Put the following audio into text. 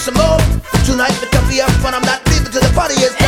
some more. Tonight the coffee up fun, I'm not leaving till the party is